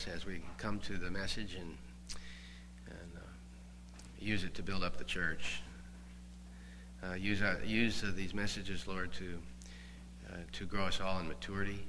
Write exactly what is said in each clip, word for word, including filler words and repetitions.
as we come to the message and, and uh, use it to build up the church. Uh, use uh, use uh, these messages, Lord, to uh, to grow us all in maturity.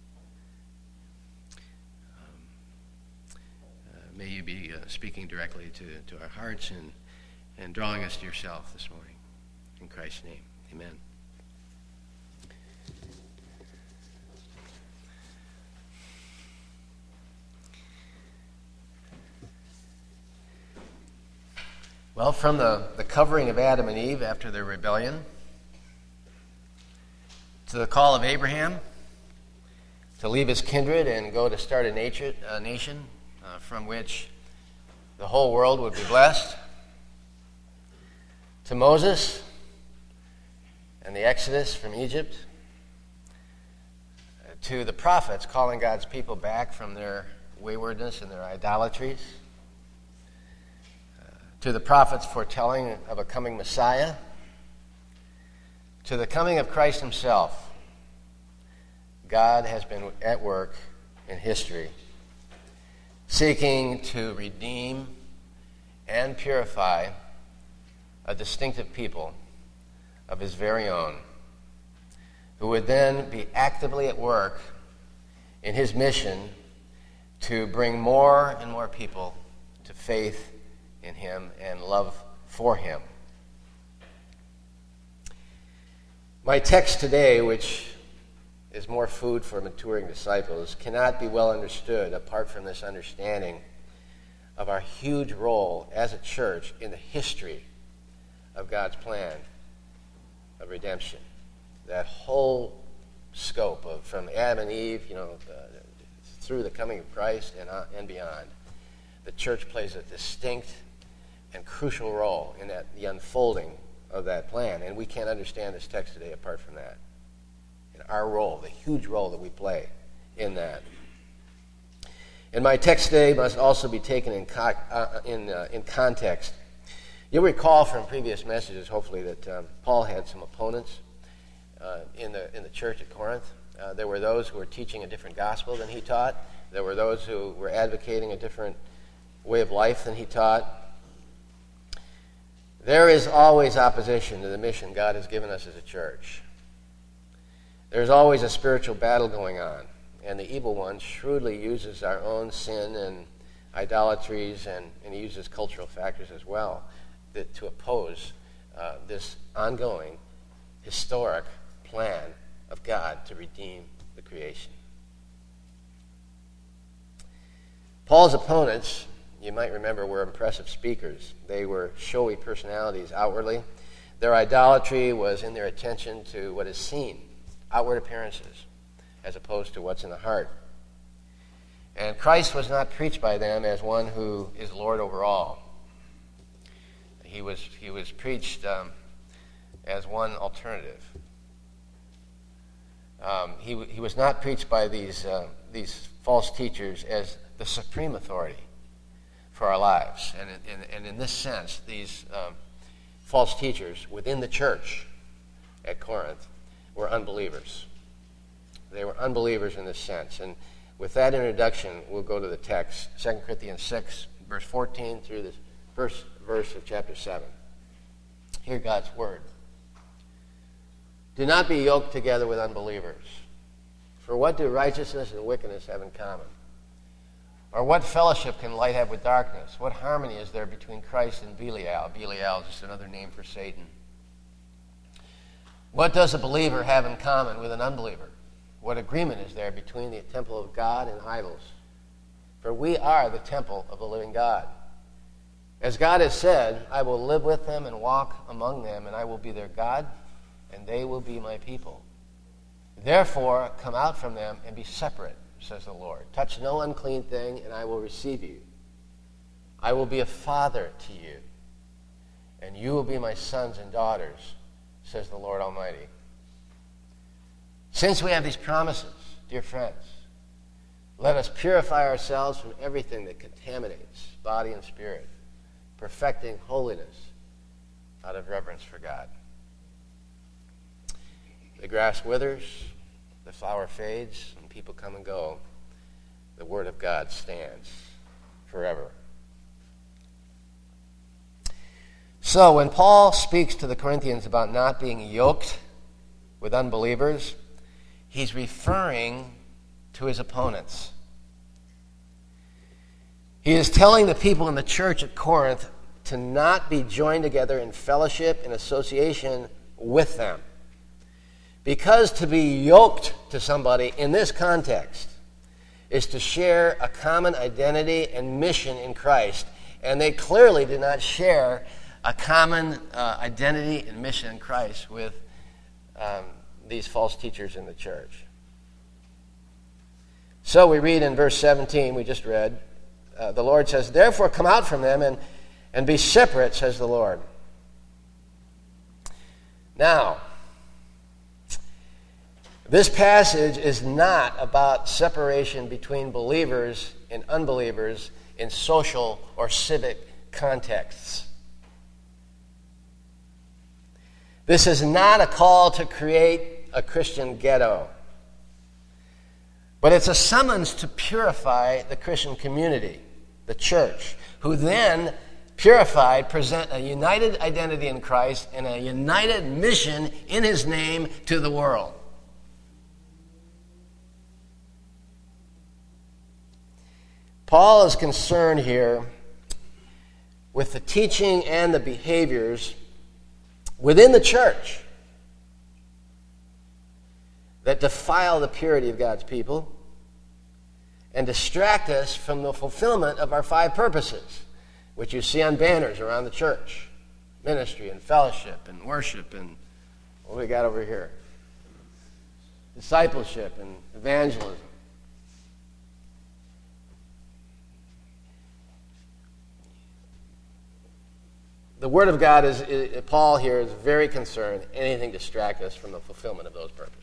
Um, uh, may you be uh, speaking directly to, to our hearts and, and drawing us to yourself this morning. In Christ's name, amen. Well, from the, the covering of Adam and Eve after their rebellion, to the call of Abraham to leave his kindred and go to start a, nature, a nation uh, from which the whole world would be blessed, to Moses and the Exodus from Egypt, uh, to the prophets calling God's people back from their waywardness and their idolatries, to the prophets foretelling of a coming Messiah, to the coming of Christ himself. God has been at work in history, seeking to redeem and purify a distinctive people of his very own, who would then be actively at work in his mission to bring more and more people to faith in him and love for him. My text today, which is more food for maturing disciples, cannot be well understood apart from this understanding of our huge role as a church in the history of God's plan of redemption. That whole scope of from Adam and Eve, you know, uh, through the coming of Christ and uh, and beyond, the church plays a distinct and crucial role in that the unfolding of that plan. And we can't understand this text today apart from that. And our role, the huge role that we play in that. And my text today must also be taken in co- uh, in, uh, in context. You'll recall from previous messages, hopefully, that um, Paul had some opponents uh, in the in the church at Corinth. Uh, there were those who were teaching a different gospel than he taught. There were those who were advocating a different way of life than he taught. There is always opposition to the mission God has given us as a church. There's always a spiritual battle going on, and the evil one shrewdly uses our own sin and idolatries, and, and he uses cultural factors as well that, to oppose uh, this ongoing, historic plan of God to redeem the creation. Paul's opponents, you might remember, were impressive speakers. They were showy personalities outwardly. Their idolatry was in their attention to what is seen, outward appearances, as opposed to what's in the heart. And Christ was not preached by them as one who is Lord over all. He was, he was preached um, as one alternative. Um, he, he was not preached by these, uh, these false teachers as the supreme authority for our lives. And in, and in this sense, these um, false teachers within the church at Corinth were unbelievers. They were unbelievers in this sense. And with that introduction, we'll go to the text, Second Corinthians six, verse fourteen through the first verse of chapter seven. Hear God's word. Do not be yoked together with unbelievers. For what do righteousness and wickedness have in common? Or what fellowship can light have with darkness? What harmony is there between Christ and Belial? Belial is just another name for Satan. What does a believer have in common with an unbeliever? What agreement is there between the temple of God and idols? For we are the temple of the living God. As God has said, I will live with them and walk among them, and I will be their God, and they will be my people. Therefore, come out from them and be separate, says the Lord. Touch no unclean thing, and I will receive you. I will be a father to you, and you will be my sons and daughters, says the Lord Almighty. Since we have these promises, dear friends, let us purify ourselves from everything that contaminates body and spirit, perfecting holiness out of reverence for God. The grass withers, the flower fades, and people come and go. the Word of God stands forever. So when Paul speaks to the Corinthians about not being yoked with unbelievers, he's referring to his opponents. He is telling the people in the church at Corinth to not be joined together in fellowship and association with them. Because to be yoked to somebody in this context is to share a common identity and mission in Christ. And they clearly did not share a common uh, identity and mission in Christ with um, these false teachers in the church. So we read in verse seventeen, we just read, uh, the Lord says, "Therefore come out from them and, and be separate, says the Lord." Now, this passage is not about separation between believers and unbelievers in social or civic contexts. This is not a call to create a Christian ghetto, but it's a summons to purify the Christian community, the church, who then, purified, present a united identity in Christ and a united mission in His name to the world. Paul is concerned here with the teaching and the behaviors within the church that defile the purity of God's people and distract us from the fulfillment of our five purposes, which you see on banners around the church: ministry and fellowship and worship and what do we got over here? Discipleship and evangelism. The Word of God is, is, Paul here is very concerned anything distract us from the fulfillment of those purposes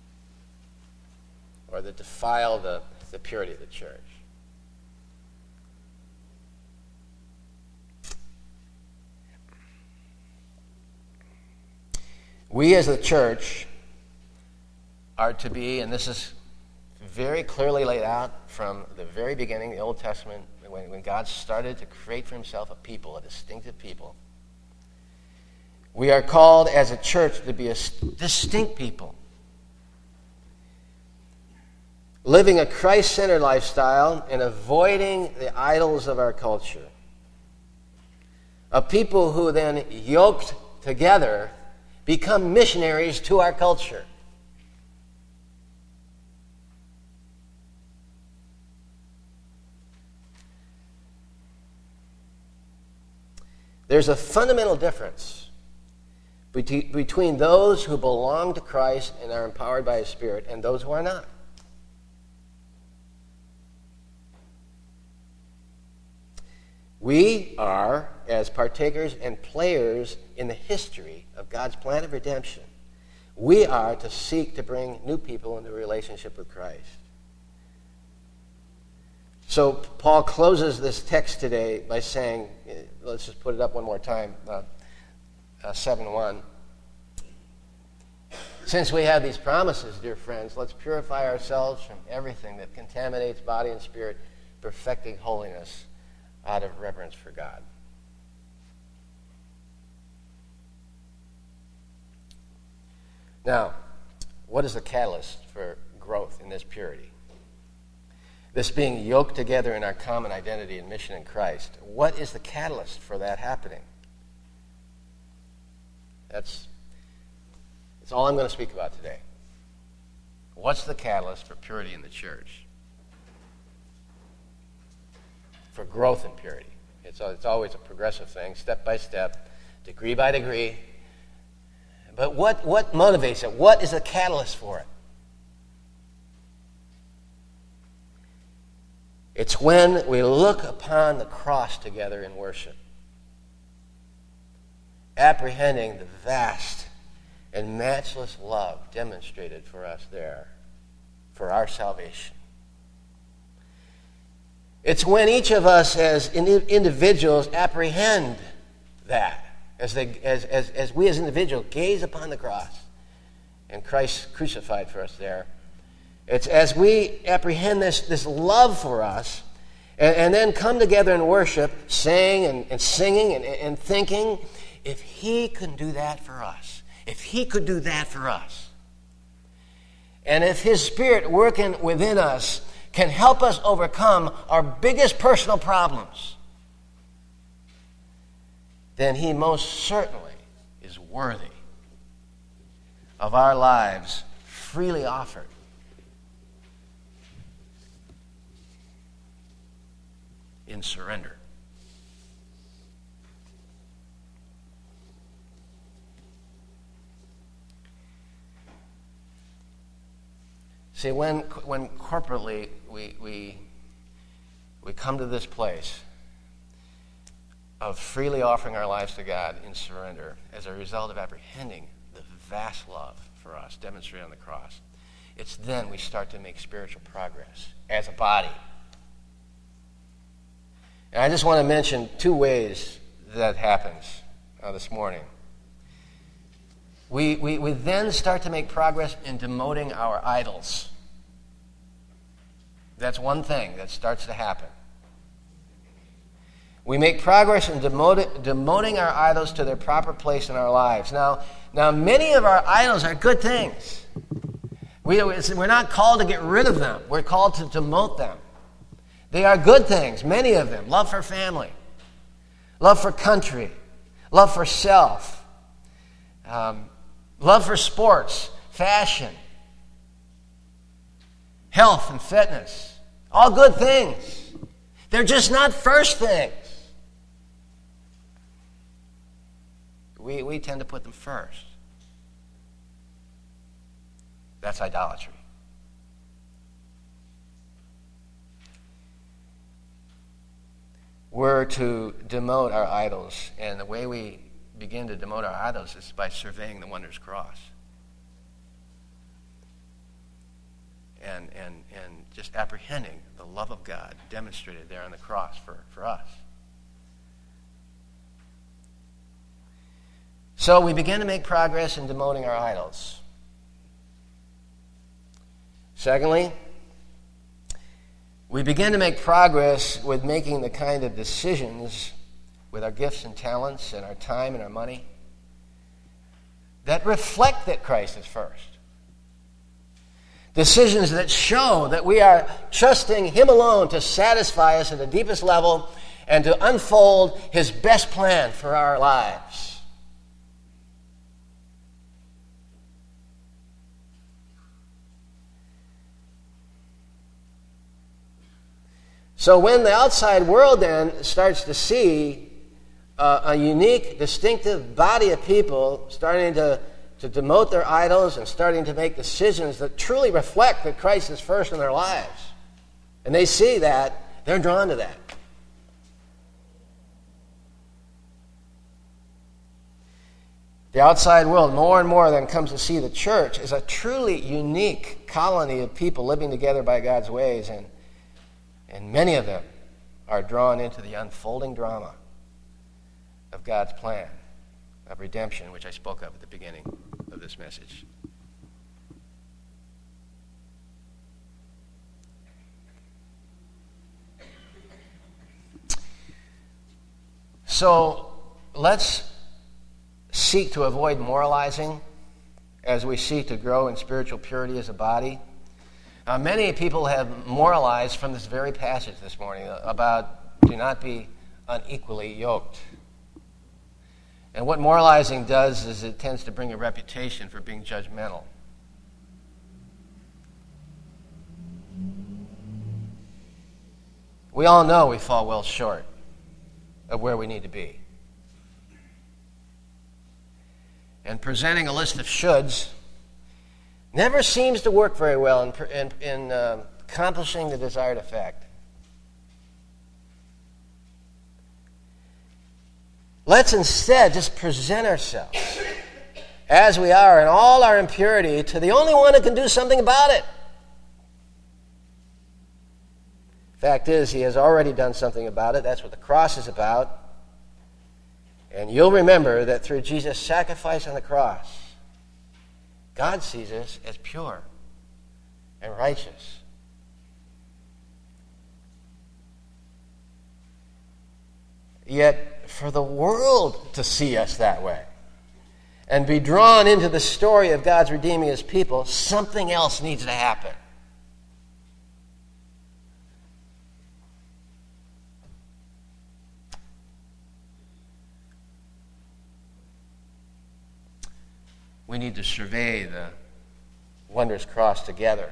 or that defile the, the purity of the church. We as the church are to be, and this is very clearly laid out from the very beginning, the Old Testament, when, when God started to create for Himself a people, a distinctive people. We are called as a church to be a distinct people, living a Christ-centered lifestyle and avoiding the idols of our culture. A people who then, yoked together, become missionaries to our culture. There's a fundamental difference between those who belong to Christ and are empowered by His Spirit and those who are not. We are, as partakers and players in the history of God's plan of redemption, we are to seek to bring new people into a relationship with Christ. So Paul closes this text today by saying, let's just put it up one more time, uh, uh, seven one. Since we have these promises, dear friends, let's purify ourselves from everything that contaminates body and spirit, perfecting holiness out of reverence for God. Now, what is the catalyst for growth in this purity? This being yoked together in our common identity and mission in Christ. What is the catalyst for that happening? That's, that's all I'm going to speak about today. What's the catalyst for purity in the church? For growth in purity. It's, it's always a progressive thing, step by step, degree by degree. But what, what motivates it? What is the catalyst for it? It's when we look upon the cross together in worship, apprehending the vast and matchless love demonstrated for us there, for our salvation. It's when each of us as individuals apprehend that, as, they, as, as, as we as individuals gaze upon the cross and Christ crucified for us there, It's as we apprehend this, this love for us, and, and then come together in worship, saying and, and singing and, and thinking, if he can do that for us, if he could do that for us, and if his Spirit working within us can help us overcome our biggest personal problems, then he most certainly is worthy of our lives freely offered. In surrender. See, when when corporately we we we come to this place of freely offering our lives to God in surrender as a result of apprehending the vast love for us demonstrated on the cross, it's then we start to make spiritual progress as a body. And I just want to mention two ways that happens uh, this morning. We, we, we then start to make progress in demoting our idols. That's one thing that starts to happen. We make progress in demoting, demoting our idols to their proper place in our lives. Now, now many of our idols are good things. We, we're not called to get rid of them. We're called to demote them. They are good things, many of them. Love for family, love for country, love for self, um, love for sports, fashion, health and fitness. All good things. They're just not first things. We, we tend to put them first. That's idolatry. We're to demote our idols, and the way we begin to demote our idols is by surveying the wondrous cross. And, and, and just apprehending the love of God demonstrated there on the cross for, for us. So we begin to make progress in demoting our idols. Secondly, we begin to make progress with making the kind of decisions with our gifts and talents and our time and our money that reflect that Christ is first. Decisions that show that we are trusting him alone to satisfy us at the deepest level and to unfold his best plan for our lives. So when the outside world then starts to see uh, a unique, distinctive body of people starting to, to demote their idols and starting to make decisions that truly reflect that Christ is first in their lives, and they see that, they're drawn to that. The outside world more and more then comes to see the church as a truly unique colony of people living together by God's ways, and And many of them are drawn into the unfolding drama of God's plan of redemption, which I spoke of at the beginning of this message. So let's seek to avoid moralizing as we seek to grow in spiritual purity as a body. Uh, many people have moralized from this very passage this morning about do not be unequally yoked. And what moralizing does is it tends to bring a reputation for being judgmental. We all know we fall well short of where we need to be. And presenting a list of shoulds never seems to work very well in, in, in uh, accomplishing the desired effect. Let's instead just present ourselves as we are in all our impurity to the only one who can do something about it. Fact is, he has already done something about it. That's what the cross is about. And you'll remember that through Jesus' sacrifice on the cross, God sees us as pure and righteous. Yet, for the world to see us that way and be drawn into the story of God's redeeming his people, something else needs to happen. We need to survey the wondrous cross together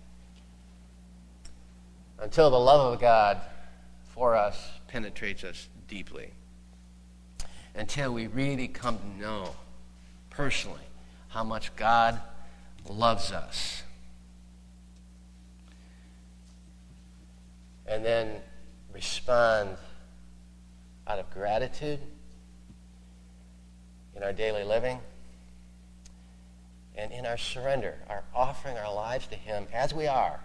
until the love of God for us penetrates us deeply, until we really come to know personally how much God loves us. And then respond out of gratitude in our daily living and in our surrender, our offering our lives to him as we are.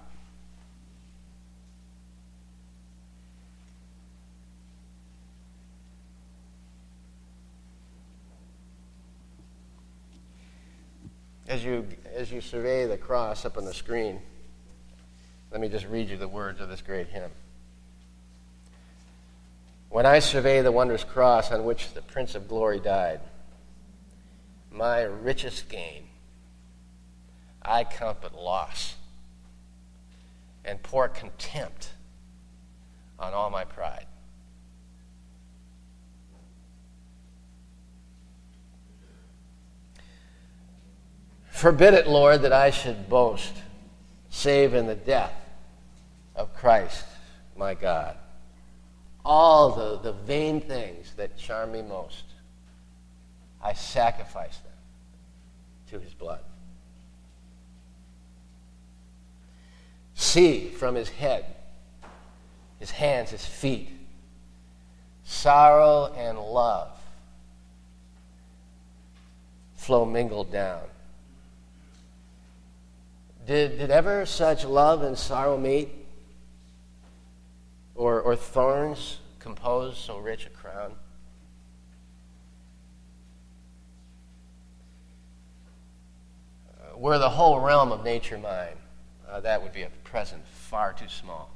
As you, as you survey the cross up on the screen, let me just read you the words of this great hymn. When I survey the wondrous cross on which the Prince of Glory died, my richest gain I count but loss, and pour contempt on all my pride. Forbid it, Lord, that I should boast, save in the death of Christ, my God. All the, the vain things that charm me most, I sacrifice them to his blood. See from his head, his hands, his feet, sorrow and love flow mingled down. Did, did ever such love and sorrow meet? Or, or thorns compose so rich a crown? Uh, were the whole realm of nature mine, uh, that would be a present far too small.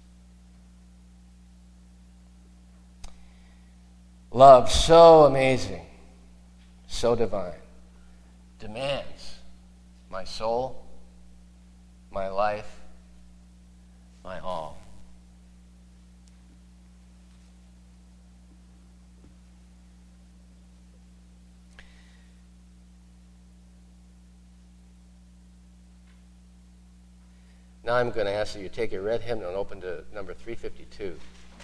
Love so amazing, so divine, demands my soul, my life, my all. Now I'm going to ask that you take your red hymnal and open to number three fifty-two.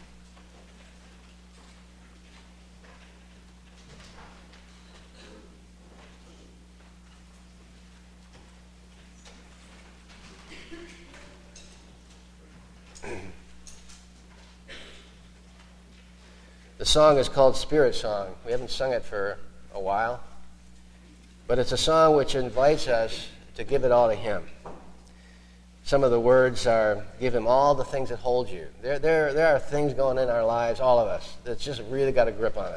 The song is called Spirit Song. We haven't sung it for a while, but it's a song which invites us to give it all to him. Some of the words are, give him all the things that hold you. There, there, there are things going in our lives, all of us, that's just really got a grip on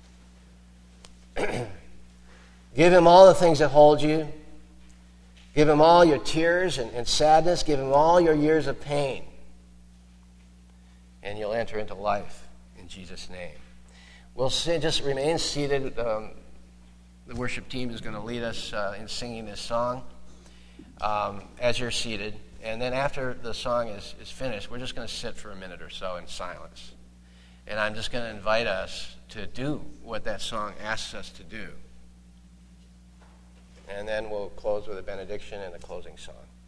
us. Give him all the things that hold you. Give him all your tears and, and sadness. Give him all your years of pain. And you'll enter into life in Jesus' name. We'll sit, just remain seated. Um, the worship team is going to lead us uh, in singing this song um, as you're seated. And then after the song is, is finished, we're just going to sit for a minute or so in silence. And I'm just going to invite us to do what that song asks us to do. And then we'll close with a benediction and a closing song.